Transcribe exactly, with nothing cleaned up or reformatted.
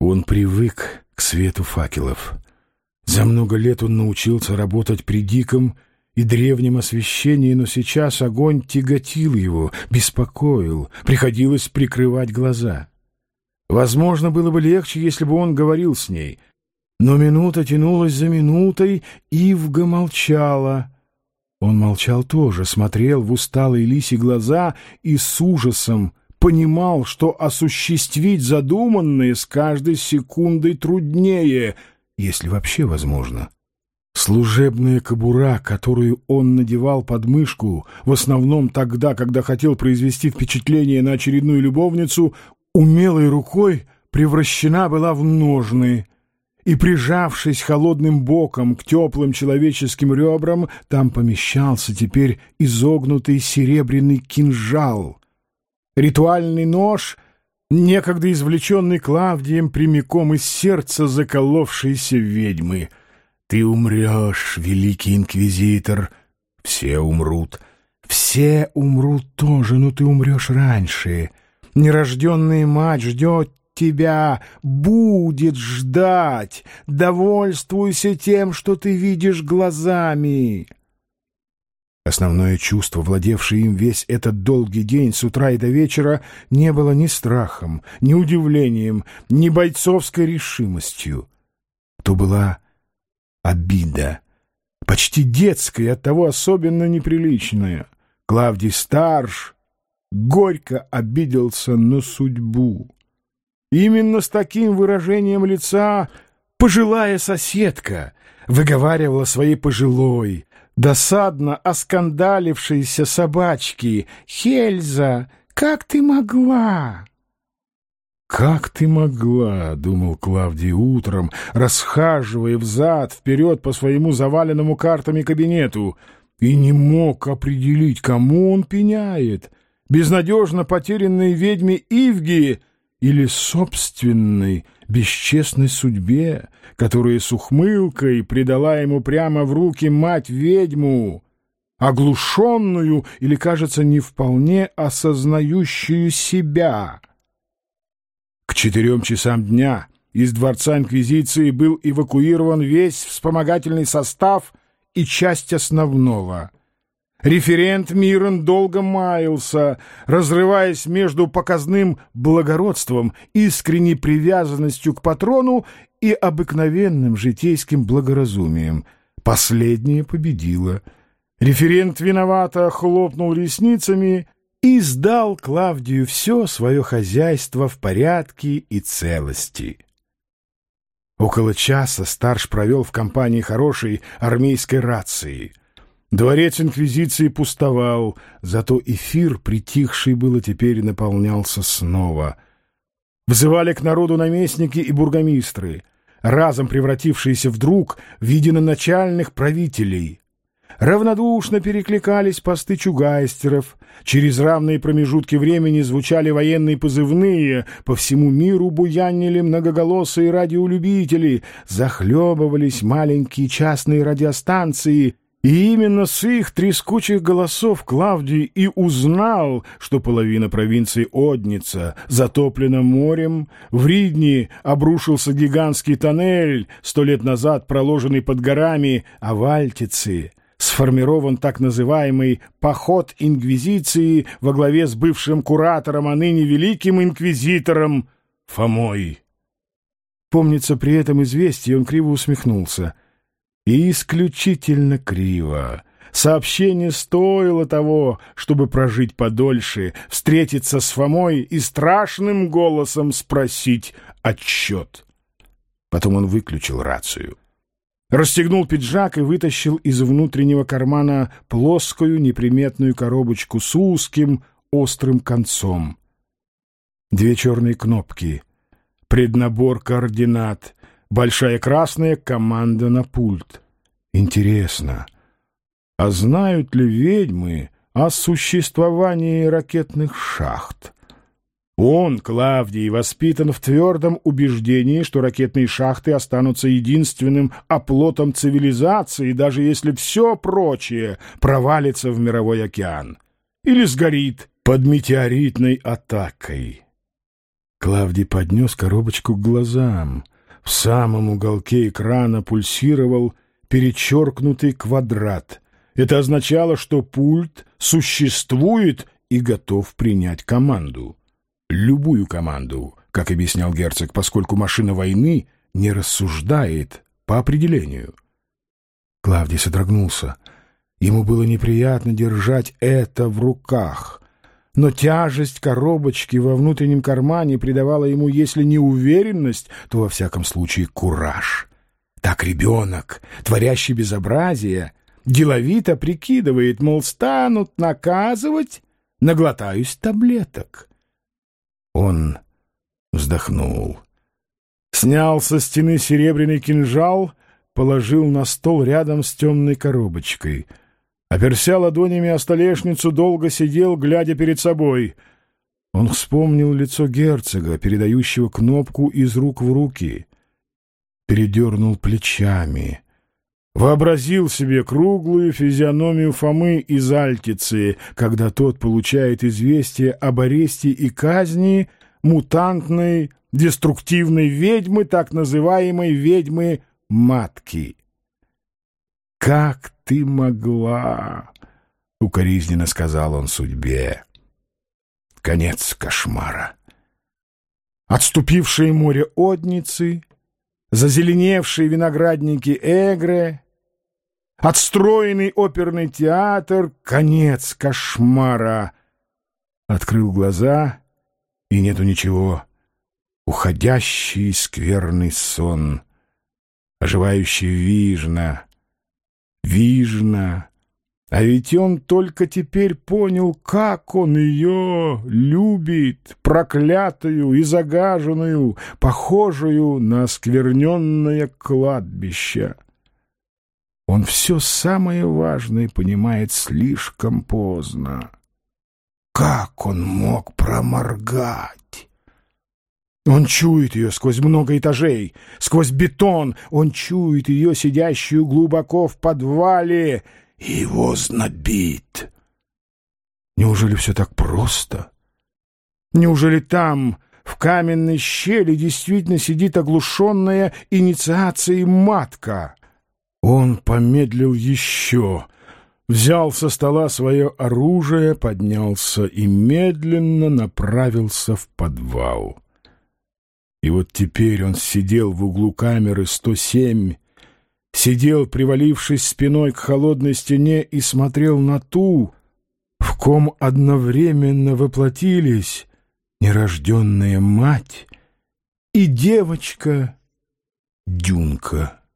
Он привык к свету факелов. За много лет он научился работать при диком и древнем освещении, но сейчас огонь тяготил его, беспокоил, приходилось прикрывать глаза. Возможно, было бы легче, если бы он говорил с ней, но минута тянулась за минутой, Ивга молчала. Он молчал тоже, смотрел в усталые лисьи глаза и с ужасом понимал, что осуществить задуманное с каждой секундой труднее, если вообще возможно. Служебная кобура, которую он надевал под мышку, в основном тогда, когда хотел произвести впечатление на очередную любовницу, умелой рукой превращена была в ножны, и, прижавшись холодным боком к теплым человеческим ребрам, там помещался теперь изогнутый серебряный кинжал. Ритуальный нож, некогда извлеченный Клавдием прямиком из сердца заколовшейся ведьмы. «Ты умрешь, великий инквизитор!» «Все умрут!» «Все умрут тоже, но ты умрешь раньше!» «Нерожденная мать ждет тебя, будет ждать! Довольствуйся тем, что ты видишь глазами!» Основное чувство, владевшее им весь этот долгий день с утра и до вечера, не было ни страхом, ни удивлением, ни бойцовской решимостью. То была обида, почти детская и оттого особенно неприличная. Клавдий Старш горько обиделся на судьбу. Именно с таким выражением лица пожилая соседка выговаривала своей пожилой, досадно оскандалившейся собачке: «Хельза, как ты могла?» «Как ты могла?» — думал Клавдий утром, расхаживая взад-вперед по своему заваленному картами кабинету, и не мог определить, кому он пеняет — безнадежно потерянной ведьме Ивги или собственной бесчестной судьбе, которая с ухмылкой предала ему прямо в руки мать-ведьму, оглушенную или, кажется, не вполне осознающую себя. К четырем часам дня из дворца Инквизиции был эвакуирован весь вспомогательный состав и часть основного. Референт Мирон долго маялся, разрываясь между показным благородством, искренней привязанностью к патрону и обыкновенным житейским благоразумием. Последнее победило. Референт виновато хлопнул ресницами и сдал Клавдию все свое хозяйство в порядке и целости. Около часа Старш провел в компании хорошей армейской рации. Дворец Инквизиции пустовал, зато эфир, притихший было, теперь наполнялся снова. Взывали к народу наместники и бургомистры, разом превратившиеся вдруг в единоначальных правителей. Равнодушно перекликались посты чугайстеров, через равные промежутки времени звучали военные позывные, по всему миру буянили многоголосые радиолюбители, захлебывались маленькие частные радиостанции, и именно с их трескучих голосов Клавдий и узнал, что половина провинции Одница затоплена морем, в Ридни обрушился гигантский тоннель, сто лет назад проложенный под горами, а в Альтице сформирован так называемый «поход Инквизиции» во главе с бывшим куратором, а ныне великим инквизитором Фомой. Помнится, при этом известии он криво усмехнулся. И исключительно криво. Сообщение стоило того, чтобы прожить подольше, встретиться с Фомой и страшным голосом спросить отчет. Потом он выключил рацию. Расстегнул пиджак и вытащил из внутреннего кармана плоскую неприметную коробочку с узким острым концом. Две черные кнопки, преднабор координат, большая красная команда на пульт. Интересно, а знают ли ведьмы о существовании ракетных шахт? Он, Клавдий, воспитан в твердом убеждении, что ракетные шахты останутся единственным оплотом цивилизации, даже если все прочее провалится в мировой океан или сгорит под метеоритной атакой. Клавдий поднес коробочку к глазам. В самом уголке экрана пульсировал перечеркнутый квадрат. Это означало, что пульт существует и готов принять команду. Любую команду, как объяснял герцог, поскольку машина войны не рассуждает по определению. Клавдий содрогнулся. Ему было неприятно держать это в руках, но тяжесть коробочки во внутреннем кармане придавала ему, если не уверенность, то, во всяком случае, кураж. Так ребенок, творящий безобразие, деловито прикидывает, мол, станут наказывать, наглотаюсь таблеток. Он вздохнул, снял со стены серебряный кинжал, положил на стол рядом с темной коробочкой. Оперся ладонями о столешницу, долго сидел, глядя перед собой. Он вспомнил лицо герцога, передающего кнопку из рук в руки. Передернул плечами. Вообразил себе круглую физиономию Фомы из Альтицы, когда тот получает известие об аресте и казни мутантной, деструктивной ведьмы, так называемой ведьмы-матки. «Как ты могла?» — укоризненно сказал он судьбе. Конец кошмара. Отступившее море Одницы, зазеленевшие виноградники Эгре, отстроенный оперный театр — конец кошмара. Открыл глаза, и нету ничего. Уходящий скверный сон, оживающий вижна, вижна. А ведь он только теперь понял, как он ее любит, проклятую и загаженную, похожую на оскверненное кладбище. Он все самое важное понимает слишком поздно. Как он мог проморгать? Он чует ее сквозь много этажей, сквозь бетон. Он чует ее, сидящую глубоко в подвале, и его знобит. Неужели все так просто? Неужели там, в каменной щели, действительно сидит оглушенная инициацией матка? Он помедлил еще, взял со стола свое оружие, поднялся и медленно направился в подвал. И вот теперь он сидел в углу камеры сто семь, сидел, привалившись спиной к холодной стене, и смотрел на ту, в ком одновременно воплотились нерожденная мать и девочка Дюнка.